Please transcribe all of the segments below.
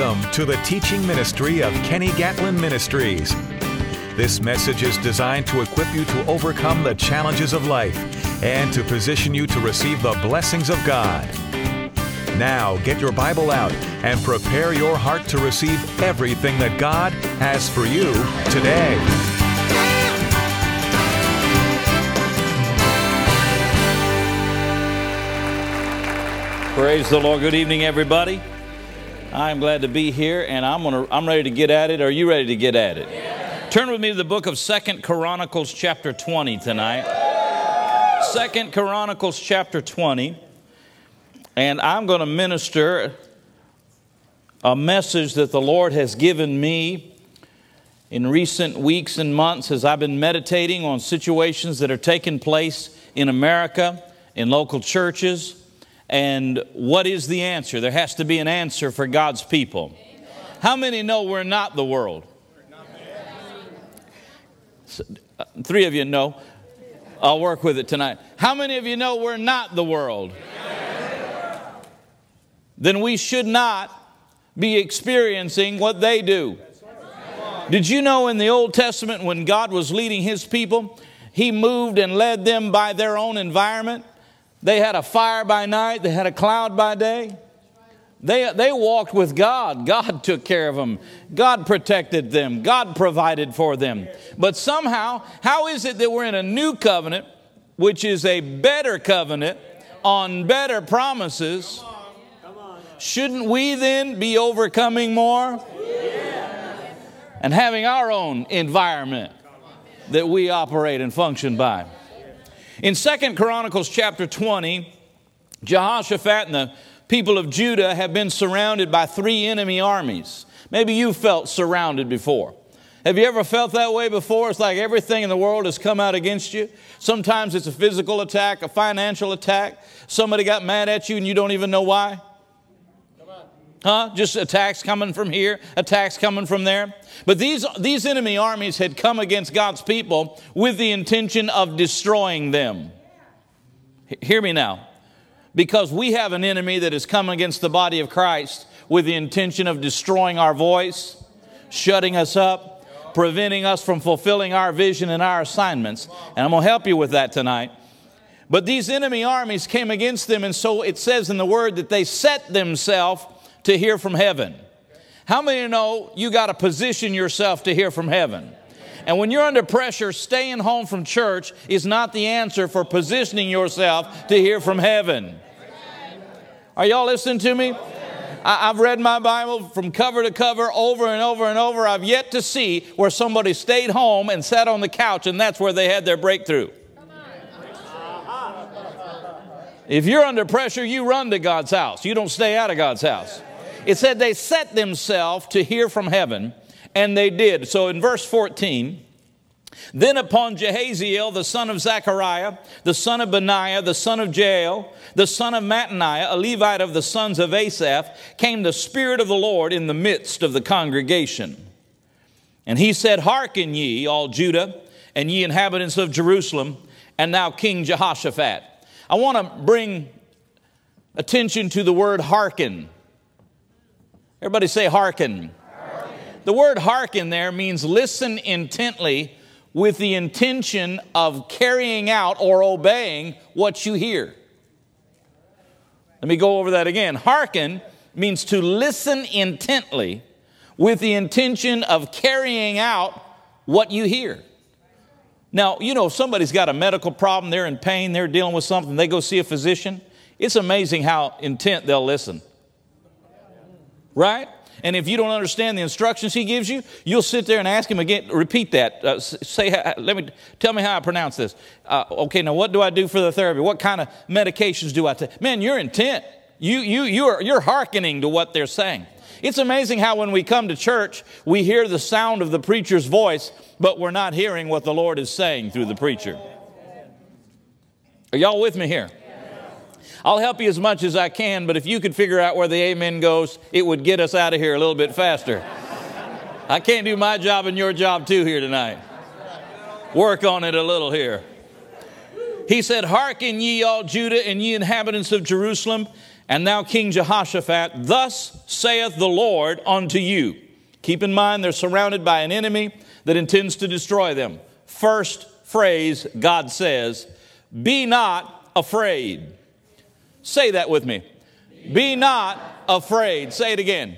Welcome to the teaching ministry of Kenny Gatlin Ministries. This message is designed to equip you to overcome the challenges of life and to position you to receive the blessings of God. Now, get your Bible out and prepare your heart to receive everything that God has for you today. Praise the Lord. Good evening, everybody. I'm glad to be here, and I'm ready to get at it. Are you ready to get at it? Yeah. Turn with me to the book of 2 Chronicles chapter 20 tonight. 2 Chronicles chapter 20. And I'm going to minister a message that the Lord has given me in recent weeks and months as I've been meditating on situations that are taking place in America, in local churches. And what is the answer? There has to be an answer for God's people. How many know we're not the world? Three of you know. I'll work with it tonight. How many of you know we're not the world? Then we should not be experiencing what they do. Did you know in the Old Testament when God was leading His people, He moved and led them by their own environment? They had a fire by night. They had a cloud by day. They walked with God. God took care of them. God protected them. God provided for them. But somehow, how is it that we're in a new covenant, which is a better covenant on better promises? Shouldn't we then be overcoming more and having our own environment that we operate and function by? In 2 Chronicles chapter 20, Jehoshaphat and the people of Judah have been surrounded by three enemy armies. Maybe you felt surrounded before. Have you ever felt that way before? It's like everything in the world has come out against you. Sometimes it's a physical attack, a financial attack. Somebody got mad at you and you don't even know why. Just attacks coming from here, attacks coming from there. But these enemy armies had come against God's people with the intention of destroying them. Hear me now. Because we have an enemy that has come against the body of Christ with the intention of destroying our voice, shutting us up, preventing us from fulfilling our vision and our assignments. And I'm going to help you with that tonight. But these enemy armies came against them, and so it says in the Word that they set themselves to hear from heaven. How many know you got to position yourself to hear from heaven? And when you're under pressure, staying home from church is not the answer for positioning yourself to hear from heaven. Are y'all listening to me? I've read my Bible from cover to cover over and over and over. I've yet to see where somebody stayed home and sat on the couch and that's where they had their breakthrough. If you're under pressure, you run to God's house. You don't stay out of God's house. It said they set themselves to hear from heaven, and they did. So in verse 14, then upon Jehaziel, the son of Zechariah, the son of Benaiah, the son of Jael, the son of Mattaniah, a Levite of the sons of Asaph, came the Spirit of the Lord in the midst of the congregation. And he said, Hearken ye, all Judah, and ye inhabitants of Jerusalem, and thou King Jehoshaphat. I want to bring attention to the word hearken. Everybody say hearken. Hearken. The word hearken there means listen intently with the intention of carrying out or obeying what you hear. Let me go over that again. Hearken means to listen intently with the intention of carrying out what you hear. Now, you know, if somebody's got a medical problem, they're in pain, they're dealing with something, they go see a physician, it's amazing how intent they'll listen. Right? And if you don't understand the instructions he gives you, you'll sit there and ask him again, repeat that. Tell me how I pronounce this. Okay, now what do I do for the therapy? What kind of medications do I take? Man, you're intent. You're hearkening to what they're saying. It's amazing how when we come to church, we hear the sound of the preacher's voice, but we're not hearing what the Lord is saying through the preacher. Are y'all with me here? I'll help you as much as I can, but if you could figure out where the amen goes, it would get us out of here a little bit faster. I can't do my job and your job too here tonight. Work on it a little here. He said, Hearken ye all Judah and ye inhabitants of Jerusalem, And now, King Jehoshaphat, thus saith the Lord unto you. Keep in mind, they're surrounded by an enemy that intends to destroy them. First phrase, God says, be not afraid. Say that with me. Be not afraid. Say it again.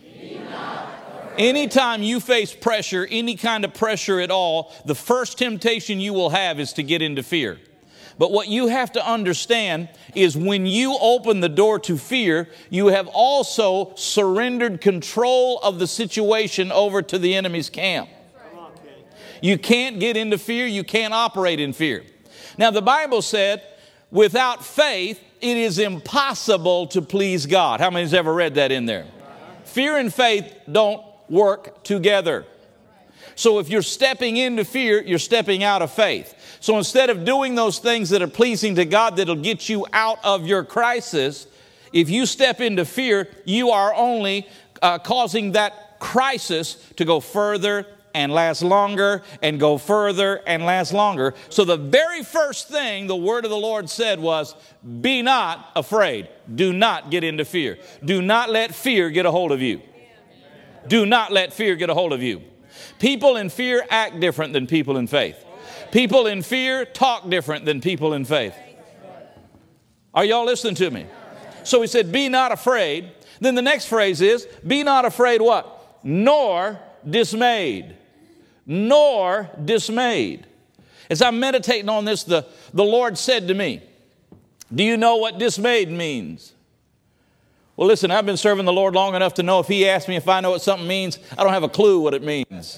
Anytime you face pressure, any kind of pressure at all, the first temptation you will have is to get into fear. But what you have to understand is when you open the door to fear, you have also surrendered control of the situation over to the enemy's camp. You can't get into fear. You can't operate in fear. Now, the Bible said, without faith, it is impossible to please God. How many's ever read that in there? Fear and faith don't work together. So if you're stepping into fear, you're stepping out of faith. So instead of doing those things that are pleasing to God that'll get you out of your crisis, if you step into fear, you are only causing that crisis to go further and last longer and go further and last longer. So the very first thing the word of the Lord said was, be not afraid. Do not get into fear. Do not let fear get a hold of you. Do not let fear get a hold of you. People in fear act different than people in faith. People in fear talk different than people in faith. Are y'all listening to me? So he said, be not afraid. Then the next phrase is, be not afraid what? Nor dismayed. Nor dismayed. As I'm meditating on this, the Lord said to me, do you know what dismayed means? Well, listen, I've been serving the Lord long enough to know if He asks me if I know what something means, I don't have a clue what it means.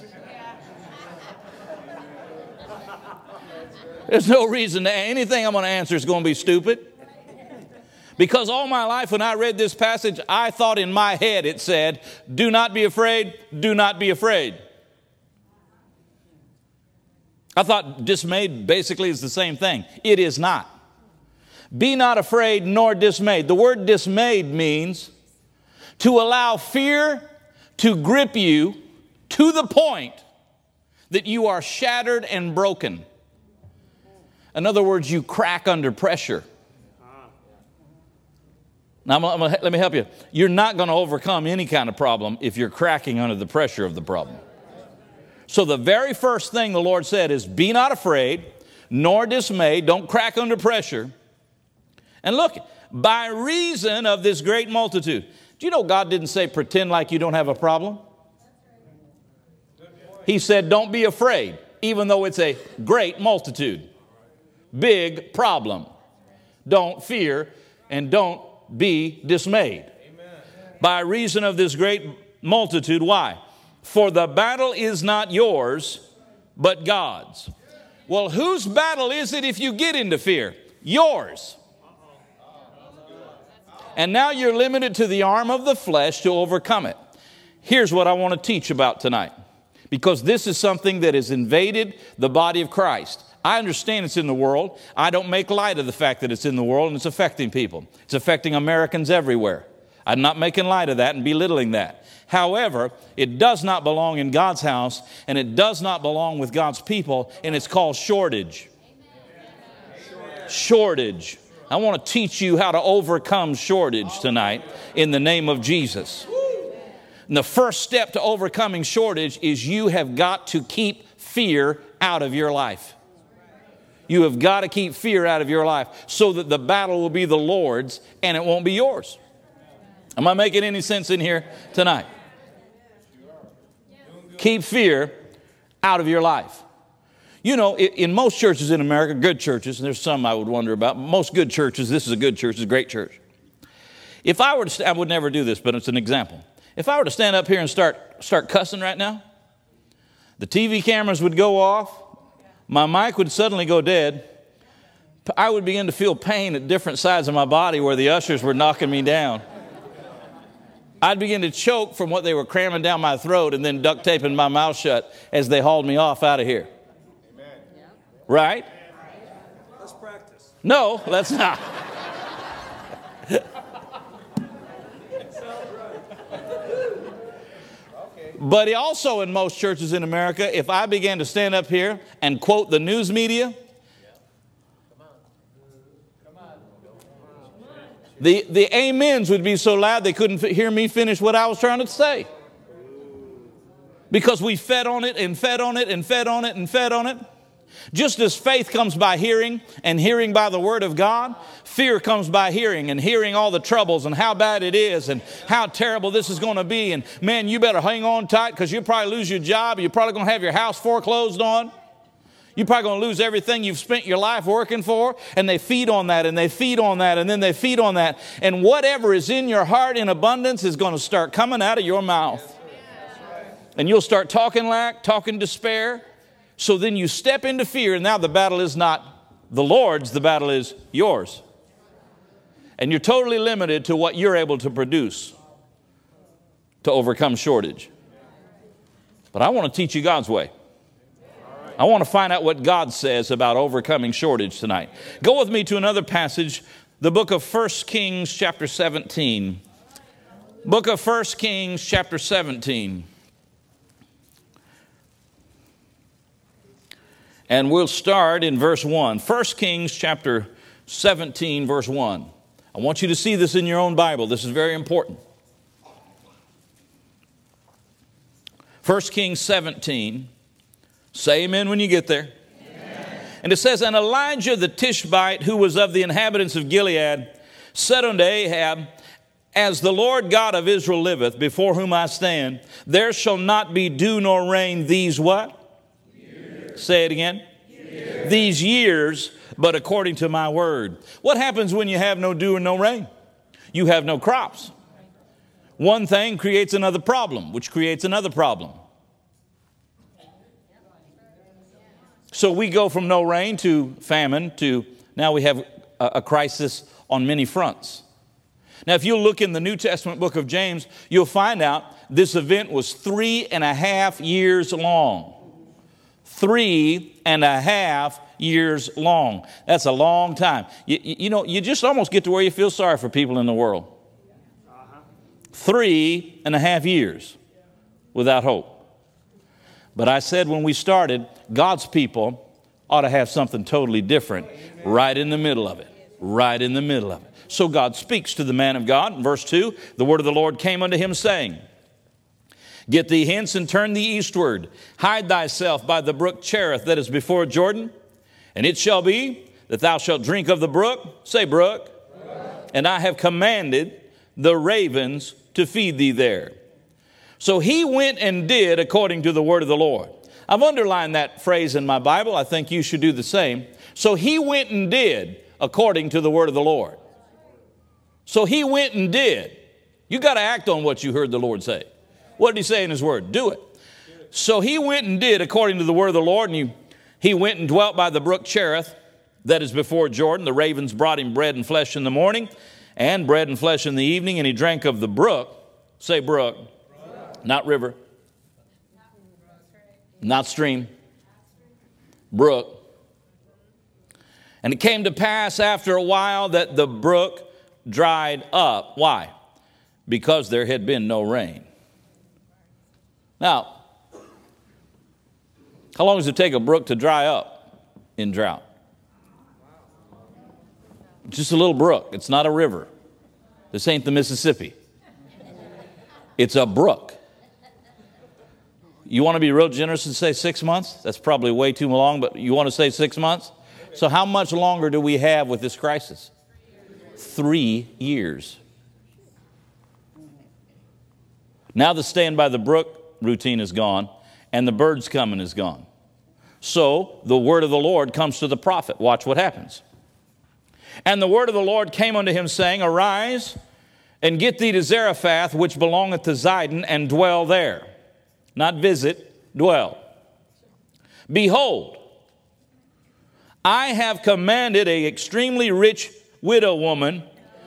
There's no reason that anything I'm going to answer is going to be stupid. Because all my life when I read this passage, I thought in my head it said, do not be afraid, do not be afraid. I thought dismayed basically is the same thing. It is not. Be not afraid nor dismayed. The word dismayed means to allow fear to grip you to the point that you are shattered and broken. In other words, you crack under pressure. Now, let me help you. You're not going to overcome any kind of problem if you're cracking under the pressure of the problem. So the very first thing the Lord said is, be not afraid, nor dismayed. Don't crack under pressure. And look, by reason of this great multitude. Do you know God didn't say pretend like you don't have a problem? He said don't be afraid, even though it's a great multitude. Big problem. Don't fear and don't be dismayed. Amen. By reason of this great multitude. Why? For the battle is not yours, but God's. Well, whose battle is it if you get into fear? Yours. And now you're limited to the arm of the flesh to overcome it. Here's what I want to teach about tonight, because this is something that has invaded the body of Christ. I understand it's in the world. I don't make light of the fact that it's in the world and it's affecting people. It's affecting Americans everywhere. I'm not making light of that and belittling that. However, it does not belong in God's house, and it does not belong with God's people, and it's called shortage. Shortage. I want to teach you how to overcome shortage tonight in the name of Jesus. And the first step to overcoming shortage is you have got to keep fear out of your life. You have got to keep fear out of your life so that the battle will be the Lord's and it won't be yours. Am I making any sense in here tonight? Keep fear out of your life. You know, in most churches in America, good churches, and there's some I would wonder about, most good churches, this is a good church, it's a great church. If I were to, I would never do this, but it's an example. If I were to stand up here and start cussing right now, the TV cameras would go off, my mic would suddenly go dead, I would begin to feel pain at different sides of my body where the ushers were knocking me down. I'd begin to choke from what they were cramming down my throat and then duct taping my mouth shut as they hauled me off out of here. Amen. Right? Let's practice. No, let's not. But also in most churches in America, if I began to stand up here and quote the news media, The amens would be so loud they couldn't hear me finish what I was trying to say. Because we fed on it and fed on it and fed on it and fed on it. Just as faith comes by hearing and hearing by the word of God, fear comes by hearing and hearing all the troubles and how bad it is and how terrible this is going to be. And man, you better hang on tight because you'll probably lose your job. You're probably going to have your house foreclosed on. You're probably going to lose everything you've spent your life working for. And they feed on that and they feed on that and then they feed on that. And whatever is in your heart in abundance is going to start coming out of your mouth. And you'll start talking lack, talking despair. So then you step into fear, and now the battle is not the Lord's, the battle is yours. And you're totally limited to what you're able to produce to overcome shortage. But I want to teach you God's way. I want to find out what God says about overcoming shortage tonight. Go with me to another passage, the book of 1 Kings chapter 17. Book of 1 Kings chapter 17. And we'll start in verse 1. 1 Kings chapter 17, verse 1. I want you to see this in your own Bible. This is very important. 1 Kings 17. Say amen when you get there. Amen. And it says, And Elijah the Tishbite, who was of the inhabitants of Gilead, said unto Ahab, As the Lord God of Israel liveth, before whom I stand, there shall not be dew nor rain these what? Say it again. Years. These years, but according to my word. What happens when you have no dew and no rain? You have no crops. One thing creates another problem, which creates another problem. So we go from no rain to famine to now we have a crisis on many fronts. Now, if you look in the New Testament book of James, you'll find out this event was 3.5 years long. 3.5 years long. That's a long time. You know, you just almost get to where you feel sorry for people in the world. 3.5 years without hope. But I said when we started, God's people ought to have something totally different right in the middle of it. Right in the middle of it. So God speaks to the man of God. In verse 2, the word of the Lord came unto him saying, Get thee hence and turn thee eastward. Hide thyself by the brook Cherith that is before Jordan. And it shall be that thou shalt drink of the brook. Say brook. And I have commanded the ravens to feed thee there. So he went and did according to the word of the Lord. I've underlined that phrase in my Bible. I think you should do the same. So he went and did according to the word of the Lord. So he went and did. You got to act on what you heard the Lord say. What did he say in his word? Do it. So he went and did according to the word of the Lord, and he went and dwelt by the brook Cherith that is before Jordan. The ravens brought him bread and flesh in the morning, and bread and flesh in the evening, and he drank of the brook. Say brook. Not river. Not stream. Brook. And it came to pass after a while that the brook dried up. Why? Because there had been no rain. Now, how long does it take a brook to dry up in drought? Just a little brook. It's not a river. This ain't the Mississippi. It's a brook. You want to be real generous and say 6 months? That's probably way too long, but you want to say 6 months? So how much longer do we have with this crisis? 3 years. Now the stand by the brook routine is gone, and the birds coming is gone. So the word of the Lord comes to the prophet. Watch what happens. And the word of the Lord came unto him, saying, Arise, and get thee to Zarephath, which belongeth to Zidon, and dwell there. Not visit, dwell. Behold, I have commanded a extremely rich widow woman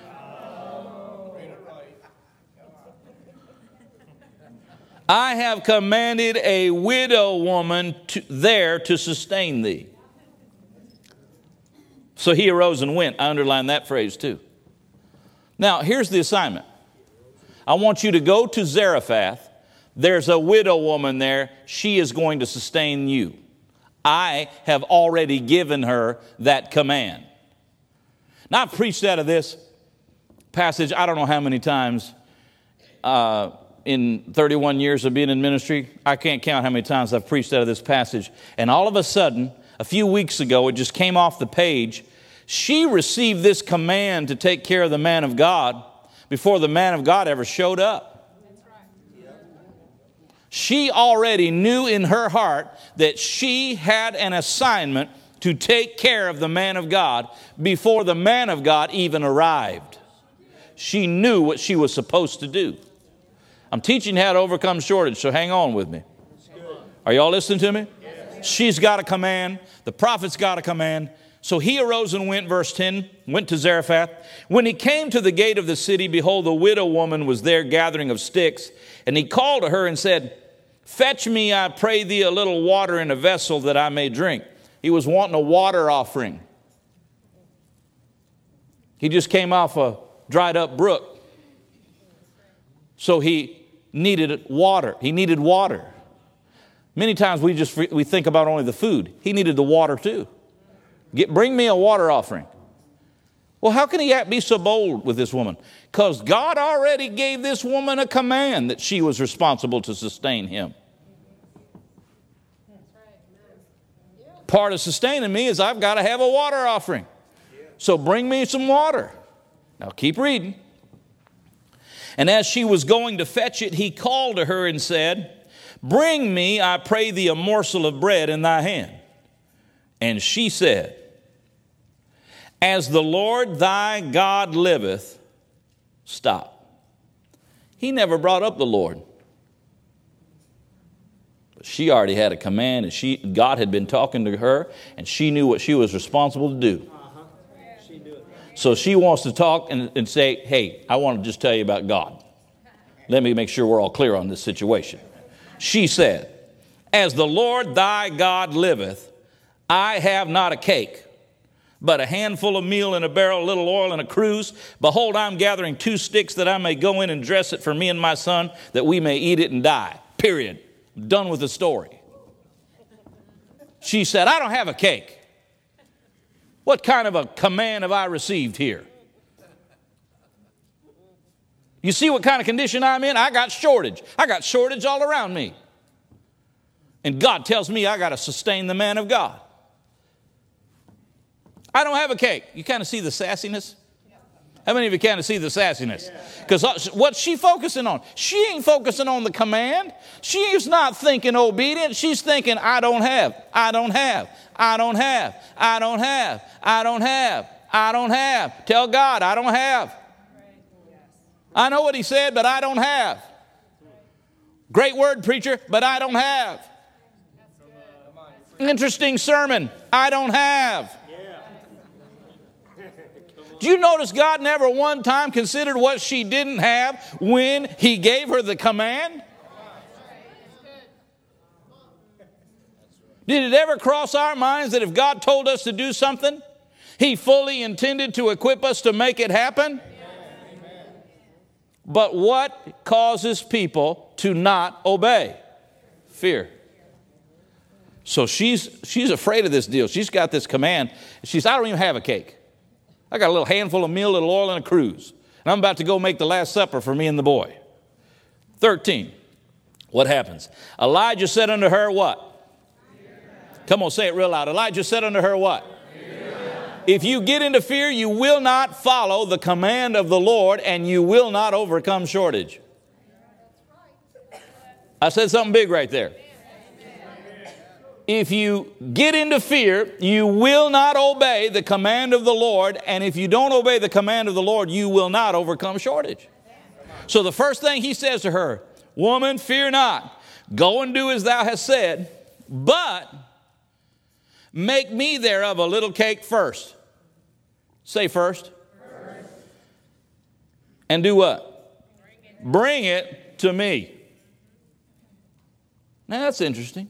I have commanded a widow woman there to sustain thee. So he arose and went. I underlined that phrase too. Now, here's the assignment. I want you to go to Zarephath. There's a widow woman there. She is going to sustain you. I have already given her that command. Now, I've preached out of this passage, I don't know how many times in 31 years of being in ministry, I can't count how many times I've preached out of this passage. And all of a sudden, a few weeks ago, it just came off the page. She received this command to take care of the man of God before the man of God ever showed up. She already knew in her heart that she had an assignment to take care of the man of God before the man of God even arrived. She knew what she was supposed to do. I'm teaching how to overcome shortage, so hang on with me. Are y'all listening to me? She's got a command. The prophet's got a command. So he arose and went, verse 10, went to Zarephath. When he came to the gate of the city, behold, the widow woman was there gathering of sticks. And he called to her and said, fetch me, I pray thee, a little water in a vessel that I may drink. He was wanting a water offering. He just came off a dried up brook. So he needed water. He needed water. Many times we think about only the food. He needed the water too. Bring me a water offering. Well, how can he be so bold with this woman? Because God already gave this woman a command that she was responsible to sustain him. Part of sustaining me is I've got to have a water offering. So bring me some water. Now keep reading. And as she was going to fetch it, he called to her and said, bring me, I pray thee, a morsel of bread in thy hand. And she said, as the Lord thy God liveth, stop. He never brought up the Lord. But she already had a command, and God had been talking to her, and she knew what she was responsible to do. So she wants to talk and say, hey, I want to just tell you about God. Let me make sure we're all clear on this situation. She said, as the Lord thy God liveth, I have not a cake, but a handful of meal in a barrel, a little oil in a cruse. Behold, I'm gathering 2 sticks that I may go in and dress it for me and my son, that we may eat it and die. Period. Done with the story. She said, I don't have a cake. What kind of a command have I received here? You see what kind of condition I'm in? I got shortage. I got shortage all around me. And God tells me I got to sustain the man of God. I don't have a cake. You kind of see the sassiness? How many of you kind of see the sassiness? Because what's she focusing on? She ain't focusing on the command. She's not thinking obedience. She's thinking, I don't have, I don't have, I don't have, I don't have, I don't have, I don't have. Tell God, I don't have. I know what he said, but I don't have. Great word, preacher, but I don't have. Interesting sermon, I don't have. Do you notice God never one time considered what she didn't have when he gave her the command? Did it ever cross our minds that if God told us to do something, he fully intended to equip us to make it happen? But what causes people to not obey? Fear. So she's afraid of this deal. She's got this command. She says, I don't even have a cake. I got a little handful of meal, a little oil, and a cruse. And I'm about to go make the Last Supper for me and the boy. 13. What happens? Elijah said unto her what? Come on, say it real loud. Elijah said unto her what? If you get into fear, you will not follow the command of the Lord, and you will not overcome shortage. I said something big right there. If you get into fear, you will not obey the command of the Lord. And if you don't obey the command of the Lord, you will not overcome shortage. So the first thing he says to her, woman, fear not. Go and do as thou hast said, but make me thereof a little cake first. Say first. And do what? Bring it to me. Now that's interesting.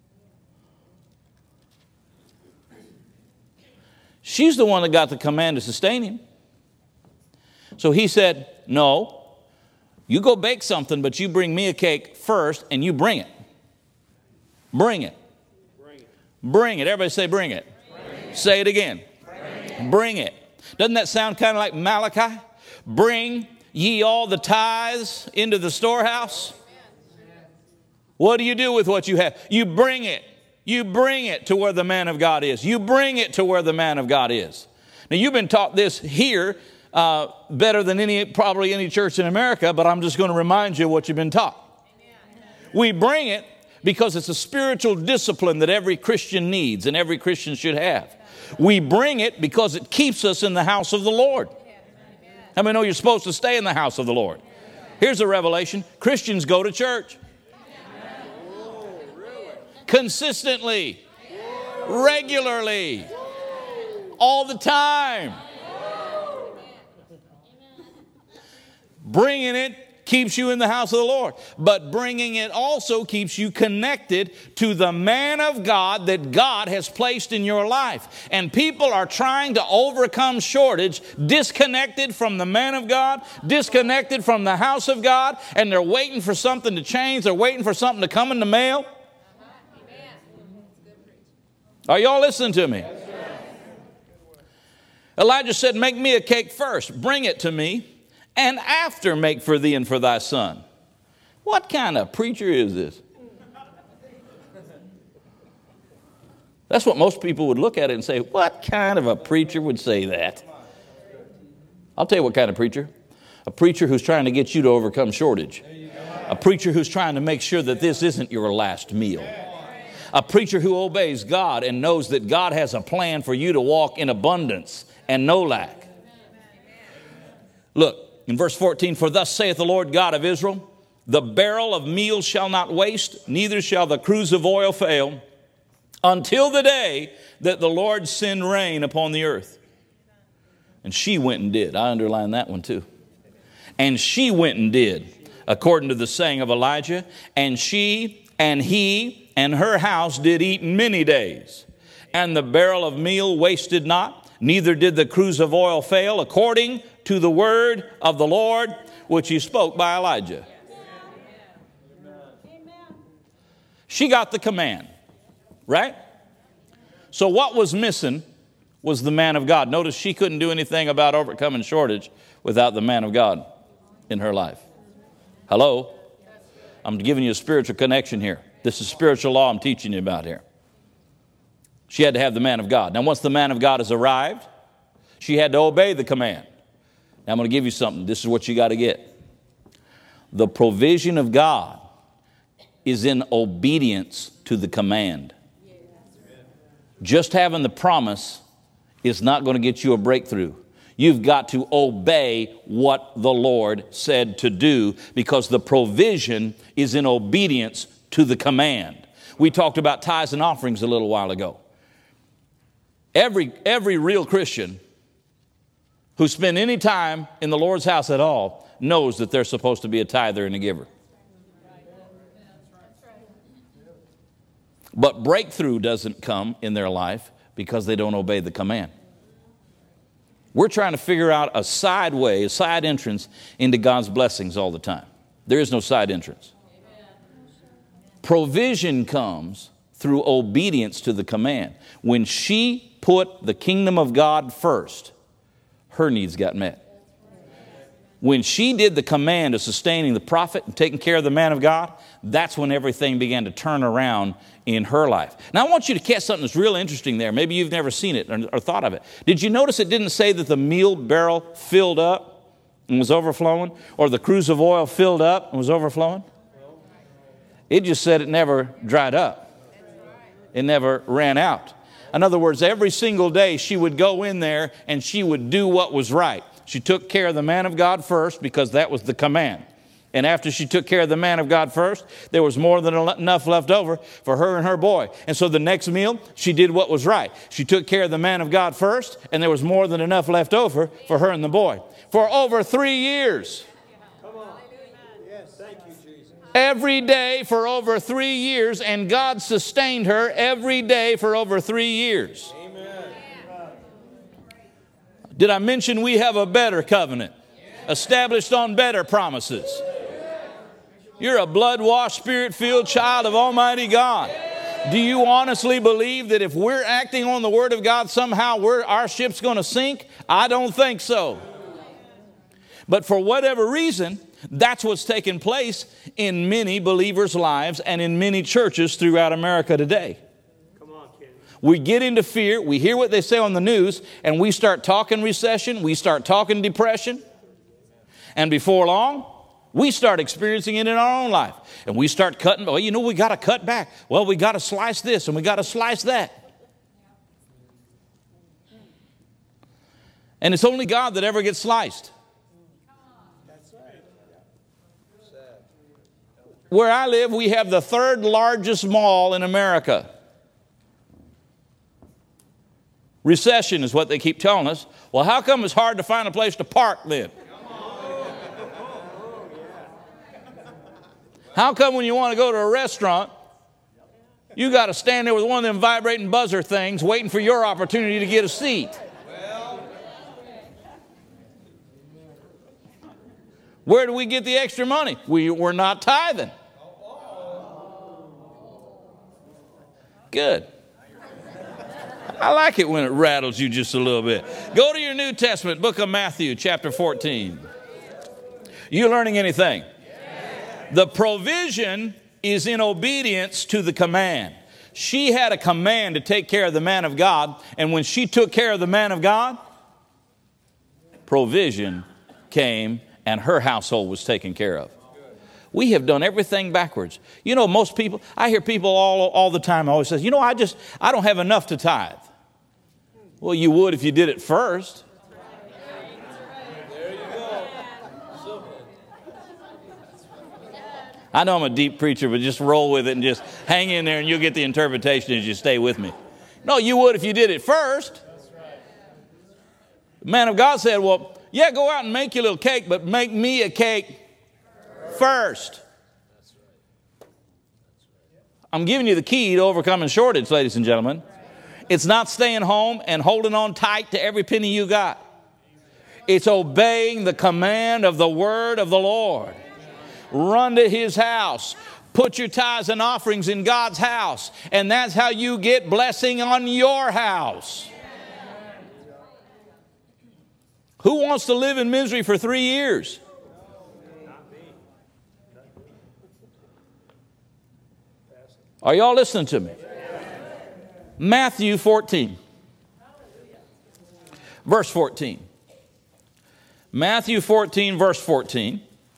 She's the one that got the command to sustain him. So he said, no, you go bake something, but you bring me a cake first, and you bring it. Bring it. Bring it. Everybody say bring it. Say it again. Bring it. Doesn't that sound kind of like Malachi? bring ye all the tithes into the storehouse. What do you do with what you have? You bring it. You bring it to where the man of God is. You bring it to where the man of God is. Now, you've been taught this here better than probably any church in America, but I'm just going to remind you of what you've been taught. We bring it because it's a spiritual discipline that every Christian needs and every Christian should have. We bring it because it keeps us in the house of the Lord. How many know you're supposed to stay in the house of the Lord? Here's a revelation. Christians go to church. Consistently. Regularly. All the time. Bringing it keeps you in the house of the Lord. But bringing it also keeps you connected to the man of God that God has placed in your life. And people are trying to overcome shortage, disconnected from the man of God, disconnected from the house of God, and they're waiting for something to change. They're waiting for something to come in the mail. Are y'all listening to me? Elijah said, make me a cake first, bring it to me, and after make for thee and for thy son. What kind of preacher is this? That's what most people would look at it and say, what kind of a preacher would say that? I'll tell you what kind of preacher. A preacher who's trying to get you to overcome shortage. A preacher who's trying to make sure that this isn't your last meal. A preacher who obeys God and knows that God has a plan for you to walk in abundance and no lack. Look, in verse 14, for thus saith the Lord God of Israel, the barrel of meal shall not waste, neither shall the cruse of oil fail, until the day that the Lord send rain upon the earth. And she went and did. I underlined that one too. And she went and did, according to the saying of Elijah, and she and he and her house did eat many days. And the barrel of meal wasted not, neither did the cruse of oil fail, according to the word of the Lord, which he spoke by Elijah. She got the command, right? So what was missing was the man of God. Notice she couldn't do anything about overcoming shortage without the man of God in her life. Hello? I'm giving you a spiritual connection here. This is spiritual law I'm teaching you about here. She had to have the man of God. Now, once the man of God has arrived, she had to obey the command. Now, I'm going to give you something. This is what you got to get. The provision of God is in obedience to the command. Just having the promise is not going to get you a breakthrough. You've got to obey what the Lord said to do, because the provision is in obedience to the command. We talked about tithes and offerings a little while ago. Every real Christian who spent any time in the Lord's house at all knows that they're supposed to be a tither and a giver. But breakthrough doesn't come in their life because they don't obey the command. We're trying to figure out a side way, a side entrance into God's blessings all the time. There is no side entrance. Provision comes through obedience to the command. When she put the kingdom of God first, her needs got met. When she did the command of sustaining the prophet and taking care of the man of God, that's when everything began to turn around in her life. Now, I want you to catch something that's real interesting there. Maybe you've never seen it or thought of it. Did you notice it didn't say that the meal barrel filled up and was overflowing, or the cruse of oil filled up and was overflowing? It just said it never dried up. It never ran out. In other words, every single day she would go in there and she would do what was right. She took care of the man of God first because that was the command. And after she took care of the man of God first, there was more than enough left over for her and her boy. And so the next meal, she did what was right. She took care of the man of God first, and there was more than enough left over for her and the boy. For over 3 years. Come on. Yes, thank you, Jesus. Every day for over 3 years, and God sustained her every day for over 3 years. Amen. Did I mention we have a better covenant, established on better promises? You're a blood-washed, spirit-filled child of Almighty God. Do you honestly believe that if we're acting on the Word of God, somehow our ship's going to sink? I don't think so. But for whatever reason, that's what's taking place in many believers' lives and in many churches throughout America today. Come on, Kenny. We get into fear, we hear what they say on the news, and we start talking recession, we start talking depression. And before long, we start experiencing it in our own life. And we start cutting, well, we got to cut back. Well, we got to slice this and we got to slice that. And it's only God that ever gets sliced. Where I live, we have the third largest mall in America. Recession is what they keep telling us. Well, how come it's hard to find a place to park then? How come when you want to go to a restaurant, you got to stand there with one of them vibrating buzzer things waiting for your opportunity to get a seat? Where do we get the extra money? We're not tithing. Good. I like it when it rattles you just a little bit. Go to your New Testament, book of Matthew, chapter 14. You learning anything? The provision is in obedience to the command. She had a command to take care of the man of God, and when she took care of the man of God, provision came and her household was taken care of. We have done everything backwards. Most people, I hear people all the time always say, I don't have enough to tithe. Well, you would if you did it first. I know I'm a deep preacher, but just roll with it and just hang in there and you'll get the interpretation as you stay with me. No, you would if you did it first. The man of God said, well, yeah, go out and make your little cake, but make me a cake first. I'm giving you the key to overcoming shortage, ladies and gentlemen. It's not staying home and holding on tight to every penny you got. It's obeying the command of the word of the Lord. Run to his house. Put your tithes and offerings in God's house. And that's how you get blessing on your house. Who wants to live in misery for 3 years? Are y'all listening to me? Matthew 14. Verse 14. Matthew 14, verse 14.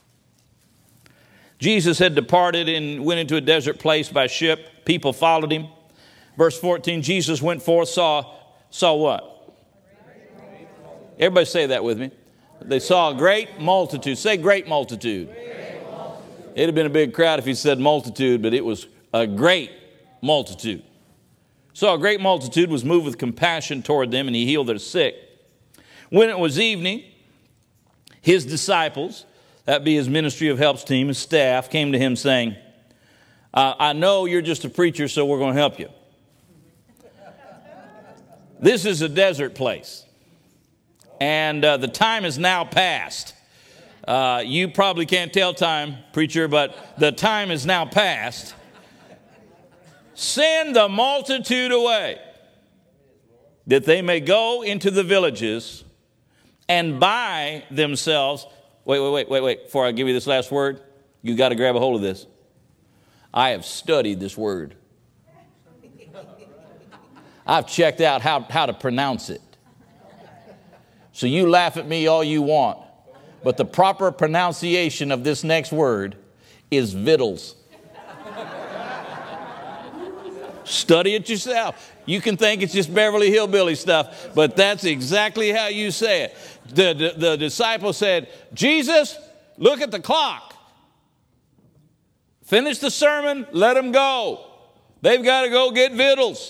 Jesus had departed and went into a desert place by ship. People followed him. Verse 14, Jesus went forth, saw what? Everybody say that with me. They saw a great multitude. Say great multitude. It'd have been a big crowd if he said multitude, but it was a great multitude. So a great multitude was moved with compassion toward them, and he healed their sick. When it was evening, his disciples, that be his ministry of helps team, his staff, came to him saying, I know you're just a preacher, so we're going to help you. This is a desert place, and the time is now past. You probably can't tell time, preacher, but the time is now past. Send the multitude away, that they may go into the villages and buy themselves. Wait. Before I give you this last word, you got to grab a hold of this. I have studied this word. I've checked out how to pronounce it. So you laugh at me all you want, but the proper pronunciation of this next word is victuals. Study it yourself. You can think it's just Beverly Hillbilly stuff, but that's exactly how you say it. The disciple said, Jesus, look at the clock. Finish the sermon, let them go. They've got to go get victuals.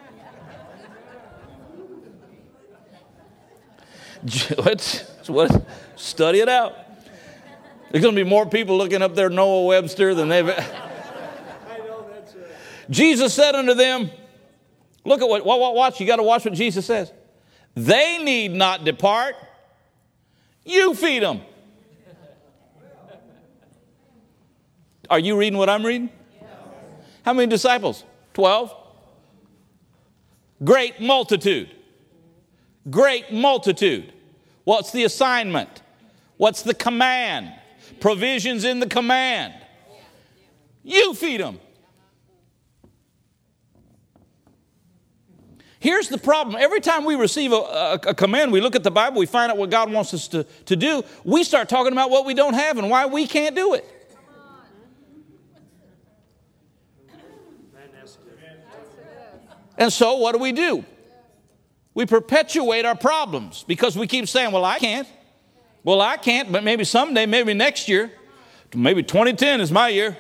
Study it out. There's going to be more people looking up their Noah Webster than they've... Jesus said unto them, look at watch, you got to watch what Jesus says. They need not depart. You feed them. Are you reading what I'm reading? How many disciples? 12. Great multitude. Great multitude. What's the assignment? What's the command? Provisions in the command. You feed them. Here's the problem. Every time we receive a command, we look at the Bible, we find out what God wants us to do, we start talking about what we don't have and why we can't do it. And so what do? We perpetuate our problems because we keep saying, well, I can't. Well, I can't, but maybe someday, maybe next year, maybe 2010 is my year.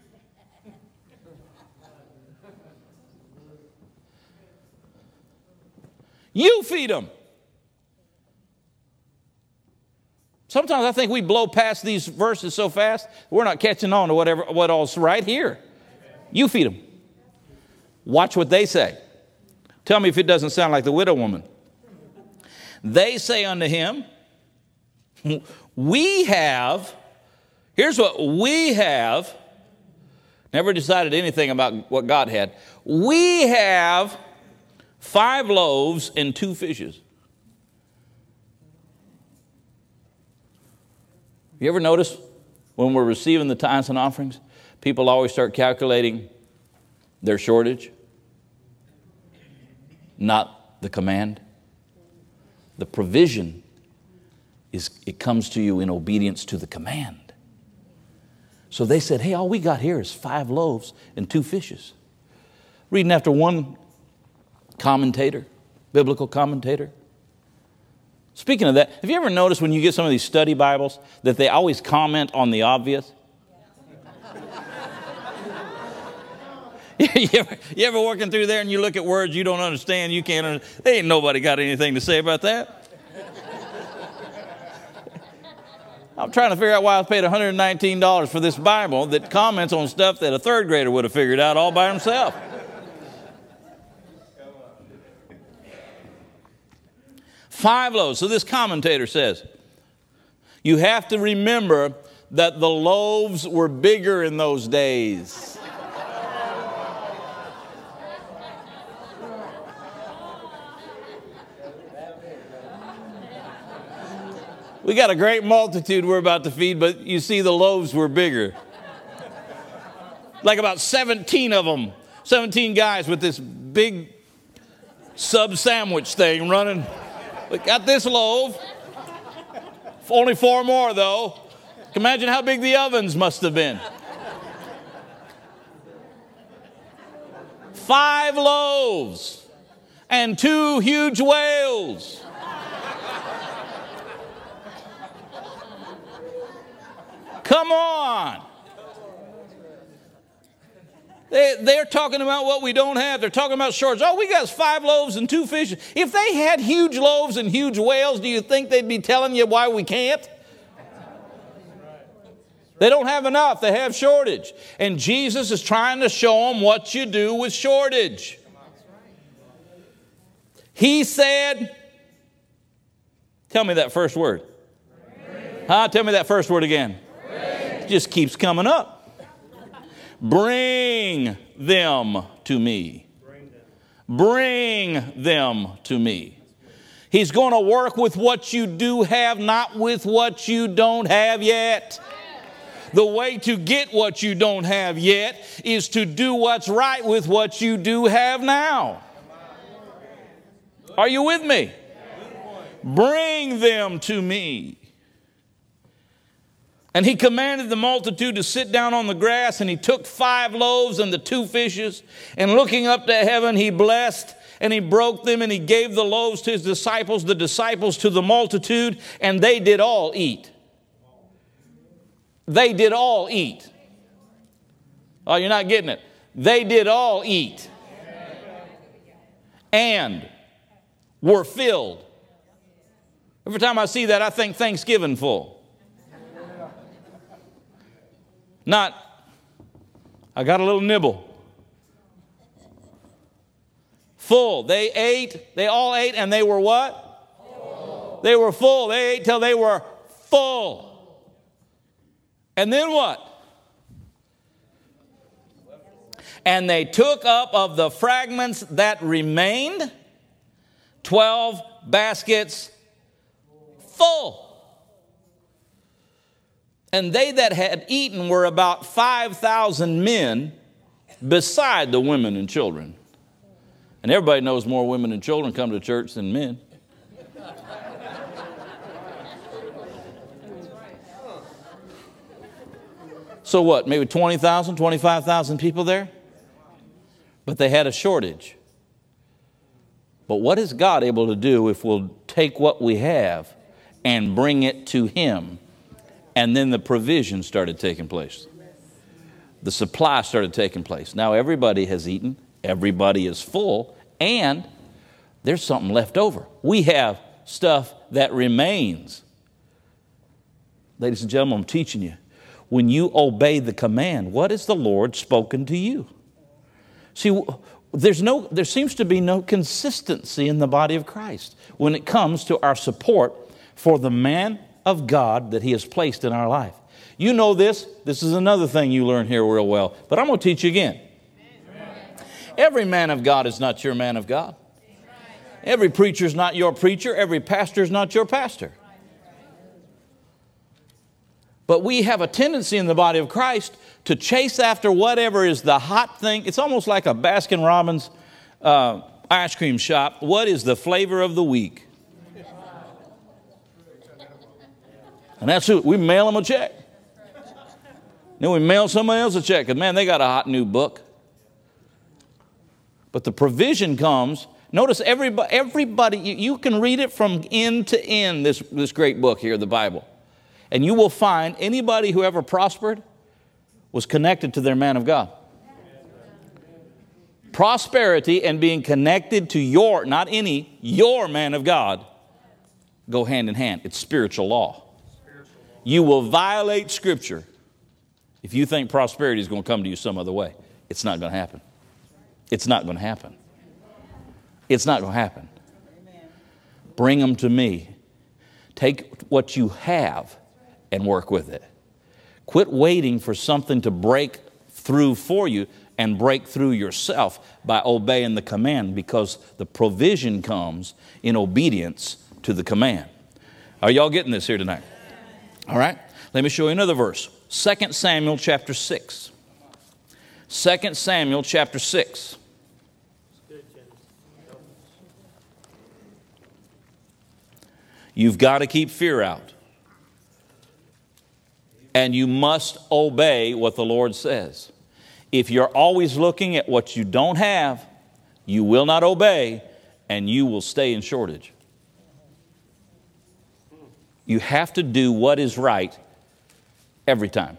You feed them. Sometimes I think we blow past these verses so fast, we're not catching on to what all's right here. You feed them. Watch what they say. Tell me if it doesn't sound like the widow woman. They say unto him, we have, here's what we have, never decided anything about what God had. We have 5 loaves and 2 fishes. You ever notice when we're receiving the tithes and offerings, people always start calculating their shortage, not the command? The provision it comes to you in obedience to the command. So they said, hey, all we got here is 5 loaves and 2 fishes. Reading after one commentator, biblical commentator. Speaking of that, have you ever noticed when you get some of these study Bibles that they always comment on the obvious? You ever working through there and you look at words you don't understand, you can't understand? There ain't nobody got anything to say about that. I'm trying to figure out why I paid $119 for this Bible that comments on stuff that a 3rd grader would have figured out all by himself. Five loaves. So this commentator says, you have to remember that the loaves were bigger in those days. We got a great multitude we're about to feed, but you see the loaves were bigger. Like about 17 of them, 17 guys with this big sub sandwich thing running. We got this loaf. Only 4 more, though. Imagine how big the ovens must have been. 5 loaves and 2 huge whales. Come on. They're talking about what we don't have. They're talking about shortage. Oh, we got 5 loaves and 2 fishes. If they had huge loaves and huge whales, do you think they'd be telling you why we can't? They don't have enough. They have shortage. And Jesus is trying to show them what you do with shortage. He said, tell me that first word. Tell me that first word again. It just keeps coming up. Bring them to me. Bring them to me. He's going to work with what you do have, not with what you don't have yet. The way to get what you don't have yet is to do what's right with what you do have now. Are you with me? Bring them to me. And he commanded the multitude to sit down on the grass, and he took 5 loaves and the 2 fishes, and looking up to heaven, he blessed, and he broke them, and he gave the loaves to his disciples, the disciples to the multitude, and they did all eat. They did all eat. Oh, you're not getting it. They did all eat. And were filled. Every time I see that, I think Thanksgiving full. Not, I got a little nibble. Full. They ate, they all ate, and they were what? Full. They were full. They ate till they were full. And then what? And they took up of the fragments that remained 12 baskets full. And they that had eaten were about 5,000 men, beside the women and children. And everybody knows more women and children come to church than men. So what, maybe 20,000, 25,000 people there? But they had a shortage. But what is God able to do if we'll take what we have and bring it to Him? And then the provision started taking place. The supply started taking place. Now everybody has eaten, everybody is full, and there's something left over. We have stuff that remains. Ladies and gentlemen, I'm teaching you. When you obey the command, what has the Lord spoken to you? See, there seems to be no consistency in the body of Christ when it comes to our support for the man of God that He has placed in our life. You know this. This is another thing you learn here real well. But I'm going to teach you again. Every man of God is not your man of God. Every preacher is not your preacher. Every pastor is not your pastor. But we have a tendency in the body of Christ to chase after whatever is the hot thing. It's almost like a Baskin-Robbins ice cream shop. What is the flavor of the week? And that's who we mail them a check. Then we mail somebody else a check. And man, they got a hot new book. But the provision comes. Notice everybody, you can read it from end to end, this great book here, the Bible. And you will find anybody who ever prospered was connected to their man of God. Prosperity and being connected to your man of God go hand in hand. It's spiritual law. You will violate Scripture if you think prosperity is going to come to you some other way. It's not going to happen. It's not going to happen. It's not going to happen. Bring them to me. Take what you have and work with it. Quit waiting for something to break through for you and break through yourself by obeying the command, because the provision comes in obedience to the command. Are y'all getting this here tonight? All right. Let me show you another verse. 2 Samuel chapter 6. 2 Samuel chapter 6. You've got to keep fear out. And you must obey what the Lord says. If you're always looking at what you don't have, you will not obey, and you will stay in shortage. You have to do what is right every time.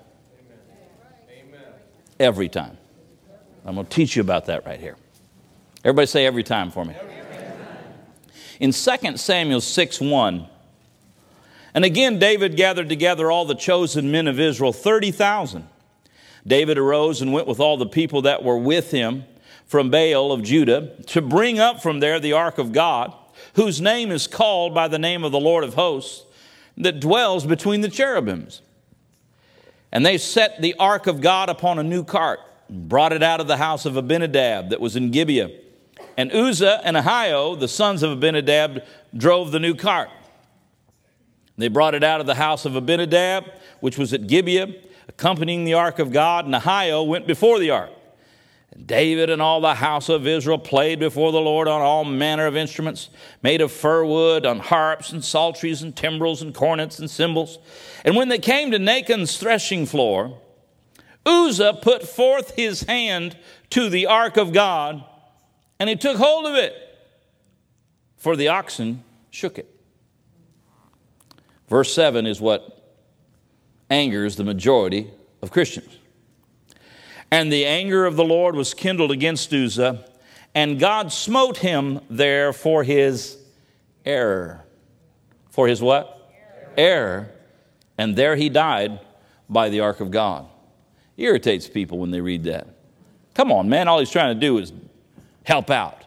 Every time. I'm going to teach you about that right here. Everybody say every time for me. In 2 Samuel 6:1, and again David gathered together all the chosen men of Israel, 30,000. David arose and went with all the people that were with him from Baal of Judah to bring up from there the ark of God, whose name is called by the name of the Lord of hosts, that dwells between the cherubims. And they set the ark of God upon a new cart and brought it out of the house of Abinadab that was in Gibeah. And Uzzah and Ahio, the sons of Abinadab, drove the new cart. They brought it out of the house of Abinadab, which was at Gibeah, accompanying the ark of God, and Ahio went before the ark. And David and all the house of Israel played before the Lord on all manner of instruments, made of fir wood, on harps and psalteries and timbrels and cornets and cymbals. And when they came to Nachon's threshing floor, Uzzah put forth his hand to the ark of God, and he took hold of it, for the oxen shook it. Verse 7 is what angers the majority of Christians. And the anger of the Lord was kindled against Uzzah, and God smote him there for his error. For his what? Error. And there he died by the ark of God. Irritates people when they read that. Come on, man, all he's trying to do is help out.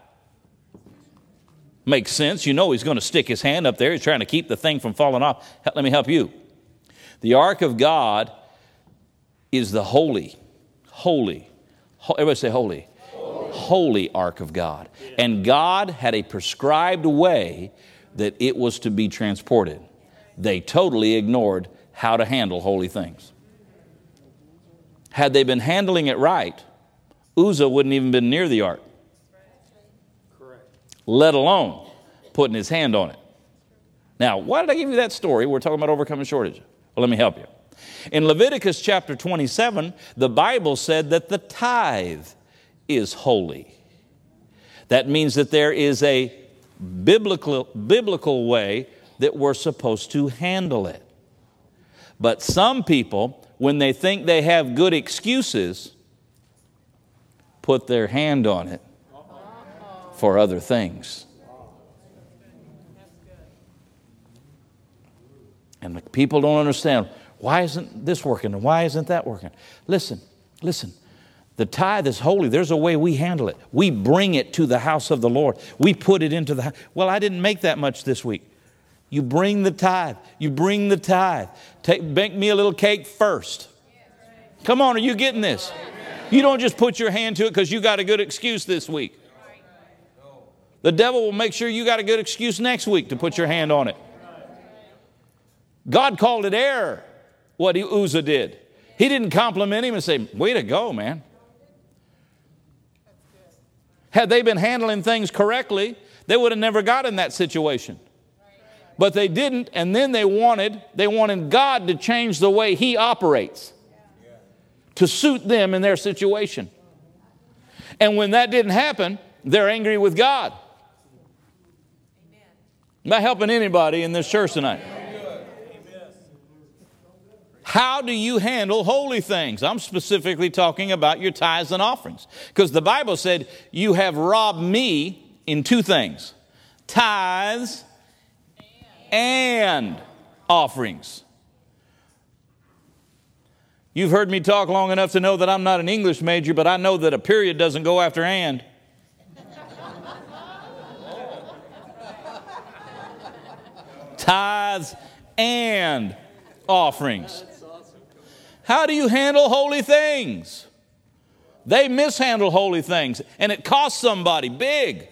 Makes sense. You know he's going to stick his hand up there. He's trying to keep the thing from falling off. Let me help you. The ark of God is the holy, everybody say holy. Holy ark of God. And God had a prescribed way that it was to be transported. They totally ignored how to handle holy things. Had they been handling it right, Uzzah wouldn't even been near the ark. Correct. Let alone putting his hand on it. Now, why did I give you that story? We're talking about overcoming shortage. Well, let me help you. In Leviticus chapter 27, the Bible said that the tithe is holy. That means that there is a biblical way that we're supposed to handle it. But some people, when they think they have good excuses, put their hand on it for other things. And the people don't understand, why isn't this working and why isn't that working? Listen. The tithe is holy. There's a way we handle it. We bring it to the house of the Lord. We put it into the house. Well, I didn't make that much this week. You bring the tithe. You bring the tithe. Bake me a little cake first. Come on, are you getting this? You don't just put your hand to it because you got a good excuse this week. The devil will make sure you got a good excuse next week to put your hand on it. God called it error, what Uzzah did. He didn't compliment him and say, way to go, man. Had they been handling things correctly, they would have never got in that situation. But they didn't, and then they wanted God to change the way He operates to suit them in their situation. And when that didn't happen, they're angry with God. Am I helping anybody in this church tonight? How do you handle holy things? I'm specifically talking about your tithes and offerings. Because the Bible said, you have robbed me in two things. Tithes and offerings. You've heard me talk long enough to know that I'm not an English major, but I know that a period doesn't go after and. Tithes and offerings. How do you handle holy things? They mishandle holy things, and it costs somebody big.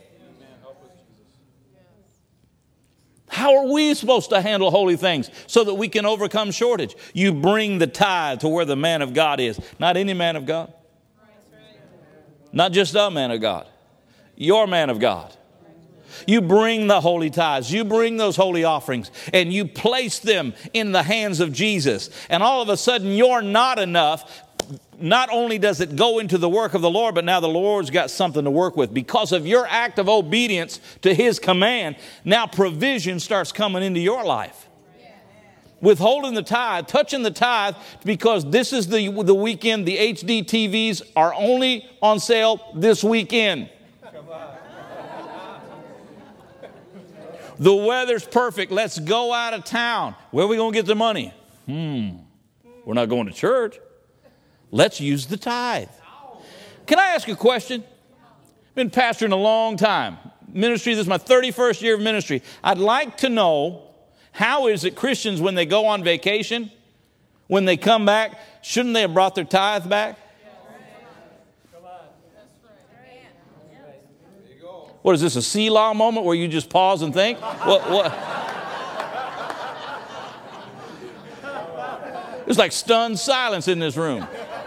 How are we supposed to handle holy things so that we can overcome shortage? You bring the tithe to where the man of God is. Not any man of God. Not just a man of God. Your man of God. You bring the holy tithes. You bring those holy offerings and you place them in the hands of Jesus. And all of a sudden you're not enough. Not only does it go into the work of the Lord, but now the Lord's got something to work with. Because of your act of obedience to His command, now provision starts coming into your life. Withholding the tithe, touching the tithe, because this is the weekend. The HD TVs are only on sale this weekend. The weather's perfect. Let's go out of town. Where are we going to get the money? We're not going to church. Let's use the tithe. Can I ask a question? Been pastoring a long time. Ministry, this is my 31st year of ministry. I'd like to know, how is it Christians, when they go on vacation, when they come back, shouldn't they have brought their tithe back? What is this, a Selah moment where you just pause and think? What? There's like stunned silence in this room.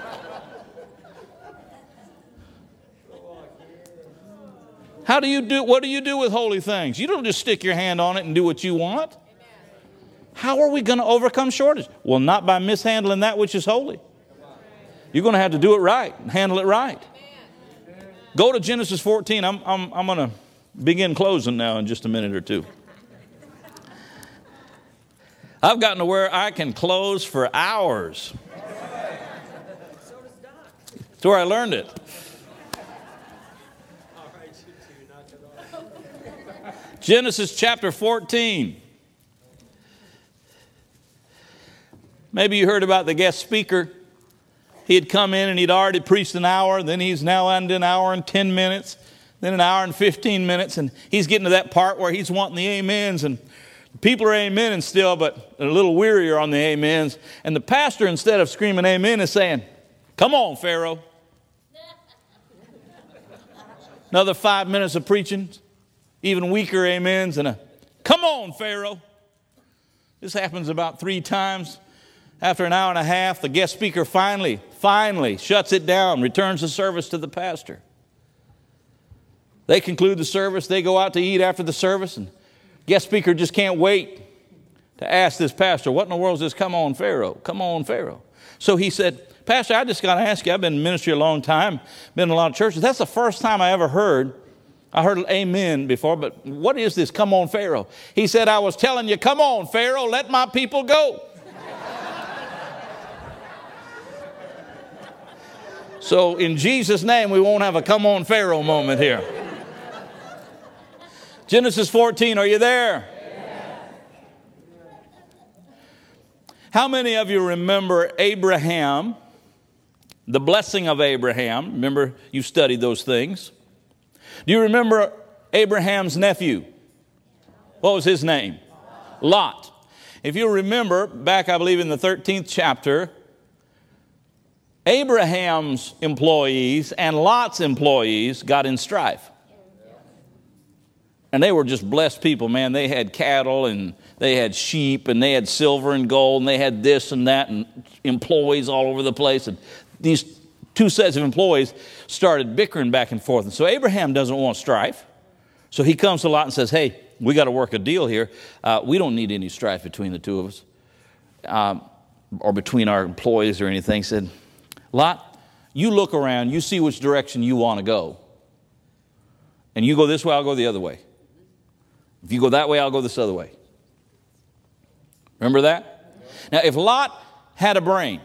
What do you do with holy things? You don't just stick your hand on it and do what you want. How are we going to overcome shortage? Well, not by mishandling that which is holy. You're going to have to do it right and handle it right. Go to Genesis 14. I'm going to begin closing now in just a minute or two. I've gotten to where I can close for hours. That's where I learned it. Genesis chapter 14. Maybe you heard about the guest speaker. He had come in and he'd already preached an hour. Then he's now under an hour and 10 minutes. Then an hour and 15 minutes. And he's getting to that part where he's wanting the amens. And people are amening still, but a little wearier on the amens. And the pastor, instead of screaming amen, is saying, "Come on, Pharaoh." Another 5 minutes of preaching. Even weaker amens. And a "Come on, Pharaoh." This happens about 3 times. After an hour and a half, the guest speaker finally shuts it down, returns the service to the pastor. They conclude the service. They go out to eat after the service, and guest speaker just can't wait to ask this pastor, what in the world is this come on Pharaoh? Come on Pharaoh. So he said, Pastor, I just got to ask you, I've been in ministry a long time, been in a lot of churches. That's the first time I ever heard. I heard amen before, but what is this come on Pharaoh? He said, I was telling you, come on Pharaoh, let my people go. So in Jesus' name, we won't have a come on Pharaoh moment here. Genesis 14, are you there? How many of you remember Abraham, the blessing of Abraham? Remember, you studied those things. Do you remember Abraham's nephew? What was his name? Lot. If you remember, back I believe in the 13th chapter, Abraham's employees and Lot's employees got in strife. And they were just blessed people, man. They had cattle and they had sheep and they had silver and gold and they had this and that and employees all over the place. And these two sets of employees started bickering back and forth. And so Abraham doesn't want strife. So he comes to Lot and says, hey, we got to work a deal here. We don't need any strife between the two of us or between our employees or anything. He said, Lot, you look around, you see which direction you want to go. And you go this way, I'll go the other way. If you go that way, I'll go this other way. Remember that? Now, if Lot had a brain,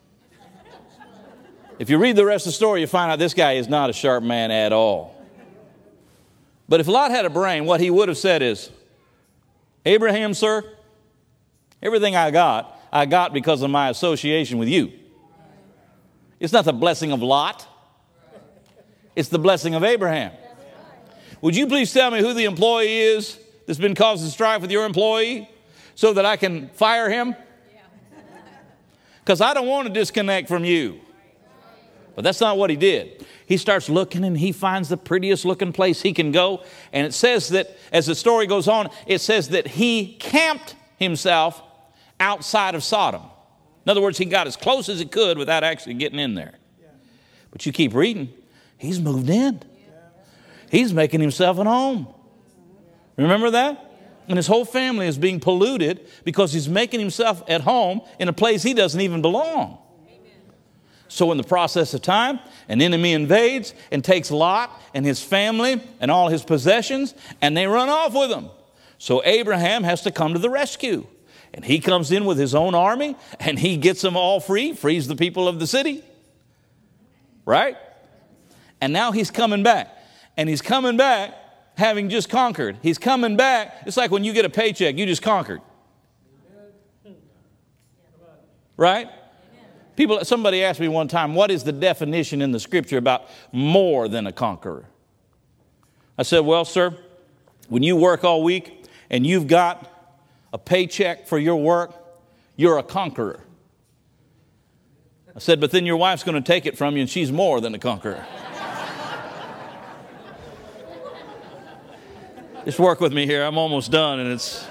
if you read the rest of the story, you find out this guy is not a sharp man at all. But if Lot had a brain, what he would have said is, Abraham, sir, everything I got because of my association with you. It's not the blessing of Lot. It's the blessing of Abraham. Would you please tell me who the employee is that's been causing strife with your employee so that I can fire him? Because I don't want to disconnect from you. But that's not what he did. He starts looking and he finds the prettiest looking place he can go. And it says that as the story goes on, it says that he camped himself outside of Sodom. In other words, he got as close as he could without actually getting in there. But you keep reading, he's moved in. He's making himself at home. Remember that? And his whole family is being polluted because he's making himself at home in a place he doesn't even belong. So in the process of time, an enemy invades and takes Lot and his family and all his possessions, and they run off with him. So Abraham has to come to the rescue. And he comes in with his own army, and he gets them all free, frees the people of the city. Right? And now he's coming back. And he's coming back having just conquered. He's coming back. It's like when you get a paycheck, you just conquered. Right? Somebody asked me one time, what is the definition in the scripture about more than a conqueror? I said, well, sir, when you work all week and you've got a paycheck for your work, you're a conqueror. I said, but then your wife's going to take it from you and she's more than a conqueror. Just work with me here. I'm almost done and it's...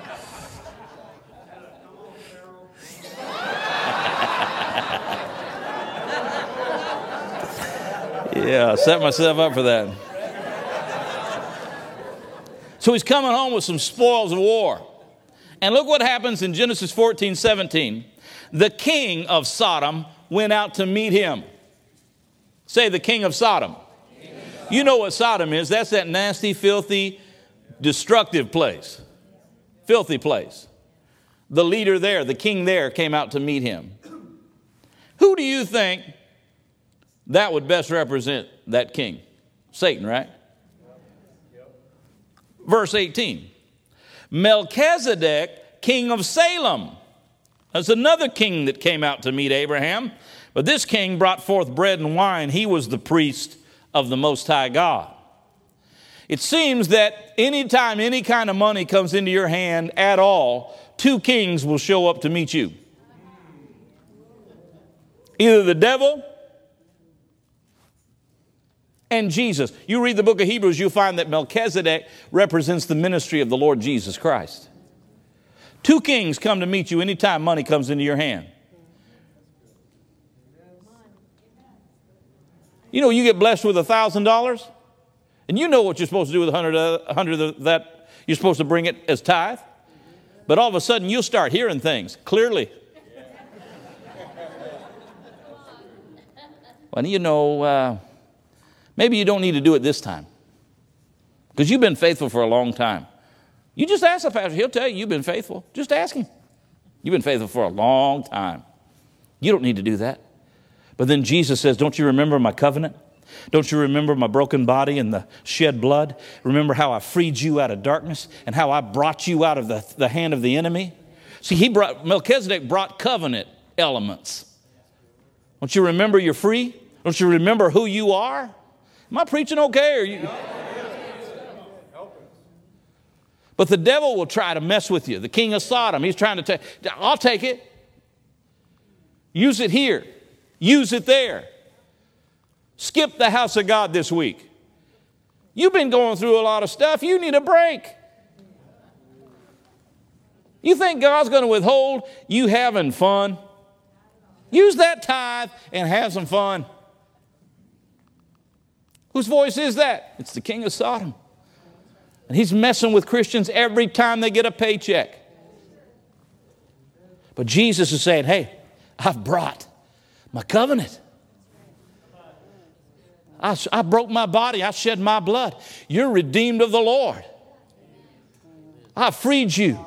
Yeah, I set myself up for that. So he's coming home with some spoils of war. And look what happens in Genesis 14:17. The king of Sodom went out to meet him. Say, the king of Sodom. You know what Sodom is. That's that nasty, filthy, destructive place. Filthy place. The leader there, the king there, came out to meet him. Who do you think that would best represent that king? Satan, right? Verse 18. Melchizedek, king of Salem. That's another king that came out to meet Abraham. But this king brought forth bread and wine. He was the priest of the Most High God. It seems that anytime any kind of money comes into your hand at all, two kings will show up to meet you. Either the devil and Jesus. You read the book of Hebrews, you find that Melchizedek represents the ministry of the Lord Jesus Christ. Two kings come to meet you anytime money comes into your hand. You know, you get blessed with $1,000, and you know what you're supposed to do with 100 of that. You're supposed to bring it as tithe. But all of a sudden, you'll start hearing things clearly. Well, you know, maybe you don't need to do it this time, because you've been faithful for a long time. You just ask the pastor. He'll tell you you've been faithful. Just ask him. You've been faithful for a long time. You don't need to do that. But then Jesus says, don't you remember my covenant? Don't you remember my broken body and the shed blood? Remember how I freed you out of darkness and how I brought you out of the hand of the enemy? See, Melchizedek brought covenant elements. Don't you remember you're free? Don't you remember who you are? Am I preaching okay? Or you? But the devil will try to mess with you. The king of Sodom, he's trying to take, I'll take it. Use it here. Use it there. Skip the house of God this week. You've been going through a lot of stuff. You need a break. You think God's going to withhold you having fun? Use that tithe and have some fun. Whose voice is that? It's the king of Sodom. And he's messing with Christians every time they get a paycheck. But Jesus is saying, hey, I've brought my covenant. I broke my body. I shed my blood. You're redeemed of the Lord. I freed you.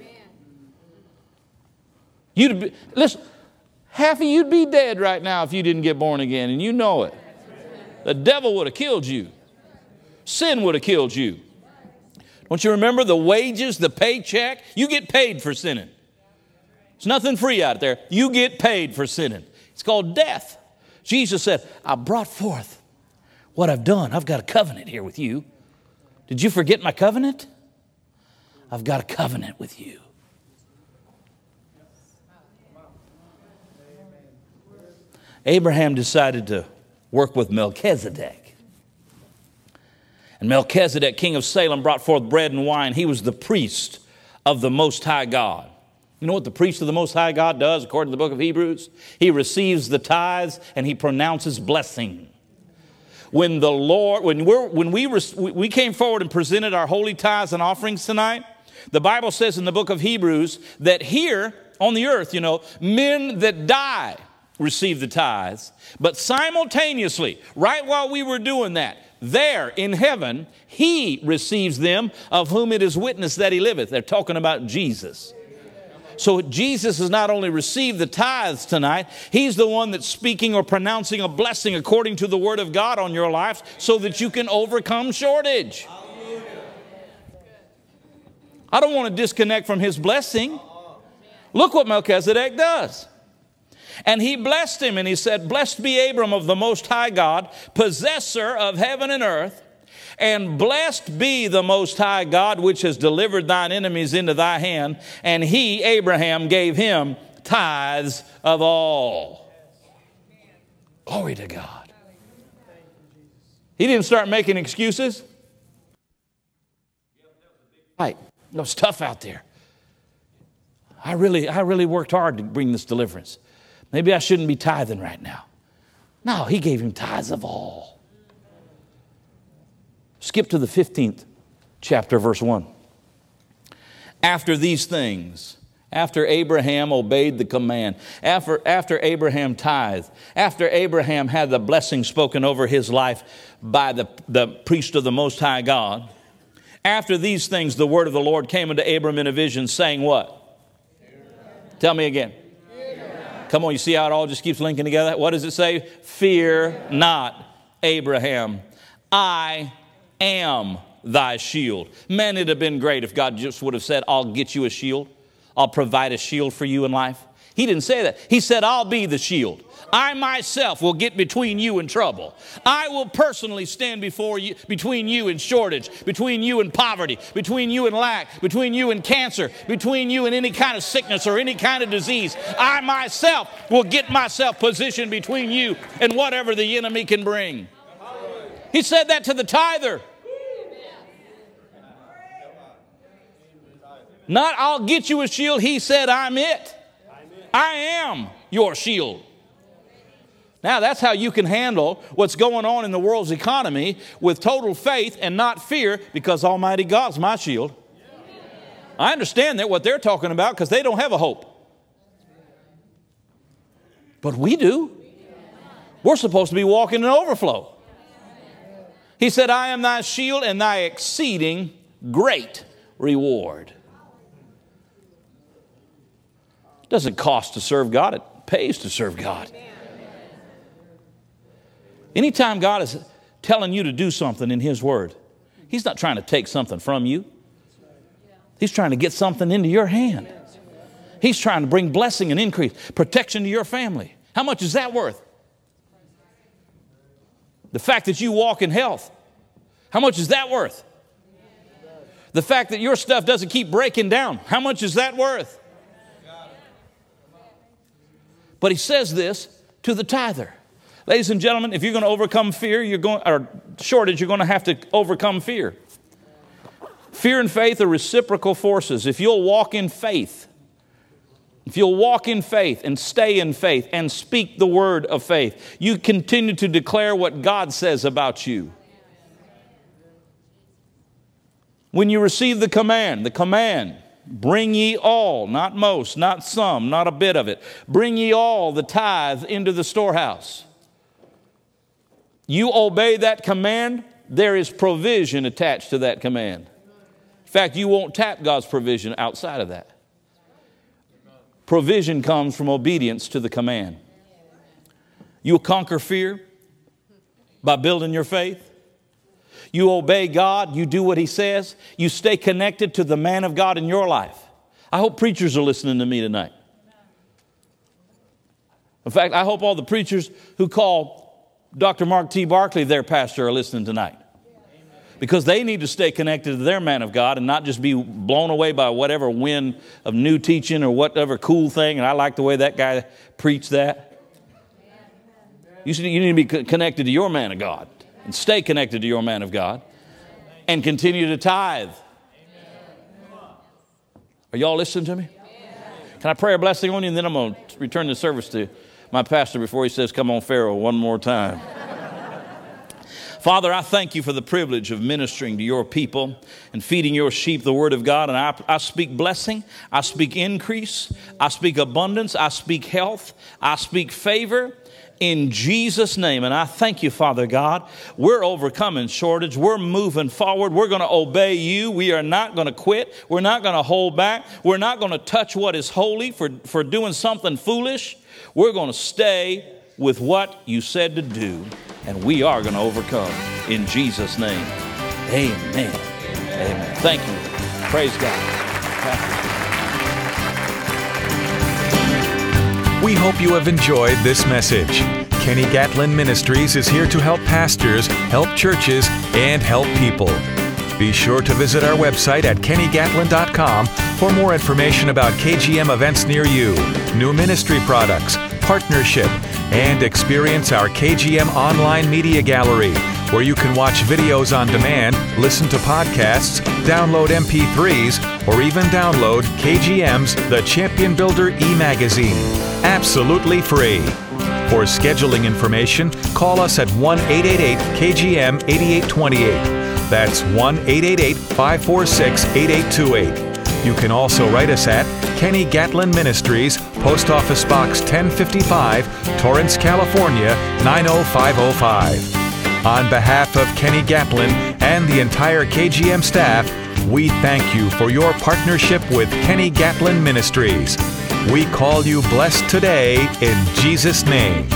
Listen, half of you'd be dead right now if you didn't get born again, and you know it. The devil would have killed you. Sin would have killed you. Don't you remember the wages, the paycheck? You get paid for sinning. There's nothing free out there. You get paid for sinning. It's called death. Jesus said, I brought forth what I've done. I've got a covenant here with you. Did you forget my covenant? I've got a covenant with you. Abraham decided to work with Melchizedek. And Melchizedek, king of Salem, brought forth bread and wine. He was the priest of the Most High God. You know what the priest of the Most High God does, according to the book of Hebrews? He receives the tithes and he pronounces blessing. When the Lord, when we came forward and presented our holy tithes and offerings tonight, the Bible says in the book of Hebrews that here on the earth, you know, men that die receive the tithes, but simultaneously, right while we were doing that, there in heaven, he receives them of whom it is witnessed that he liveth. They're talking about Jesus. So Jesus has not only received the tithes tonight, he's the one that's speaking or pronouncing a blessing according to the word of God on your life so that you can overcome shortage. I don't want to disconnect from his blessing. Look what Melchizedek does. And he blessed him, and he said, blessed be Abram of the Most High God, possessor of heaven and earth, and blessed be the Most High God, which has delivered thine enemies into thy hand. And he, Abraham, gave him tithes of all. Glory to God. He didn't start making excuses. Right. It was tough out there. I really worked hard to bring this deliverance. Maybe I shouldn't be tithing right now. No, he gave him tithes of all. Skip to the 15th chapter, verse 1. After these things, after Abraham obeyed the command, after Abraham tithed, after Abraham had the blessing spoken over his life by the priest of the Most High God, after these things the word of the Lord came unto Abram in a vision, saying what? Tell me again. Come on, you see how it all just keeps linking together? What does it say? Fear not, Abraham. I am thy shield. Man, it'd have been great if God just would have said, I'll get you a shield. I'll provide a shield for you in life. He didn't say that. He said, I'll be the shield. I myself will get between you and trouble. I will personally stand before you, between you and shortage, between you and poverty, between you and lack, between you and cancer, between you and any kind of sickness or any kind of disease. I myself will get myself positioned between you and whatever the enemy can bring. He said that to the tither. Not I'll get you a shield. He said, I'm it. I am your shield. Now that's how you can handle what's going on in the world's economy with total faith and not fear, because Almighty God's my shield. I understand that what they're talking about because they don't have a hope. But we do. We're supposed to be walking in overflow. He said, I am thy shield and thy exceeding great reward. It doesn't cost to serve God. It pays to serve God. Anytime God is telling you to do something in His Word, He's not trying to take something from you. He's trying to get something into your hand. He's trying to bring blessing and increase, protection to your family. How much is that worth? The fact that you walk in health, how much is that worth? The fact that your stuff doesn't keep breaking down, how much is that worth? But He says this to the tither. Ladies and gentlemen, if you're going to overcome fear, or shortage, you're going to have to overcome fear. Fear and faith are reciprocal forces. If you'll walk in faith, and stay in faith and speak the word of faith, you continue to declare what God says about you. When you receive the command, bring ye all, not most, not some, not a bit of it. Bring ye all the tithe into the storehouse. You obey that command, there is provision attached to that command. In fact, you won't tap God's provision outside of that. Provision comes from obedience to the command. You'll conquer fear by building your faith. You obey God. You do what He says. You stay connected to the man of God in your life. I hope preachers are listening to me tonight. In fact, I hope all the preachers who call Dr. Mark T. Barkley their pastor are listening tonight. Because they need to stay connected to their man of God and not just be blown away by whatever wind of new teaching or whatever cool thing. And I like the way that guy preached that. You need to be connected to your man of God and stay connected to your man of God and continue to tithe. Are y'all listening to me? Can I pray a blessing on you, and then I'm going to return the service to my pastor before he says, come on, Pharaoh, one more time. Father, I thank you for the privilege of ministering to your people and feeding your sheep the word of God. And I speak blessing. I speak increase. I speak abundance. I speak health. I speak favor in Jesus' name. And I thank you, Father God. We're overcoming shortage. We're moving forward. We're going to obey you. We are not going to quit. We're not going to hold back. We're not going to touch what is holy for doing something foolish. We're going to stay with what you said to do, and we are going to overcome in Jesus' name. Amen. Amen. Thank you. Praise God. We hope you have enjoyed this message. Kenny Gatlin Ministries is here to help pastors, help churches, and help people. Be sure to visit our website at kennygatlin.com for more information about KGM events near you, new ministry products, partnership, and experience our KGM online media gallery, where you can watch videos on demand, listen to podcasts, download MP3s, or even download KGM's The Champion Builder e-magazine, absolutely free. For scheduling information, call us at 1-888-KGM-8828. That's 1-888-546-8828. You can also write us at Kenny Gatlin Ministries, Post Office Box 1055, Torrance, California, 90505. On behalf of Kenny Gatlin and the entire KGM staff, we thank you for your partnership with Kenny Gatlin Ministries. We call you blessed today in Jesus' name.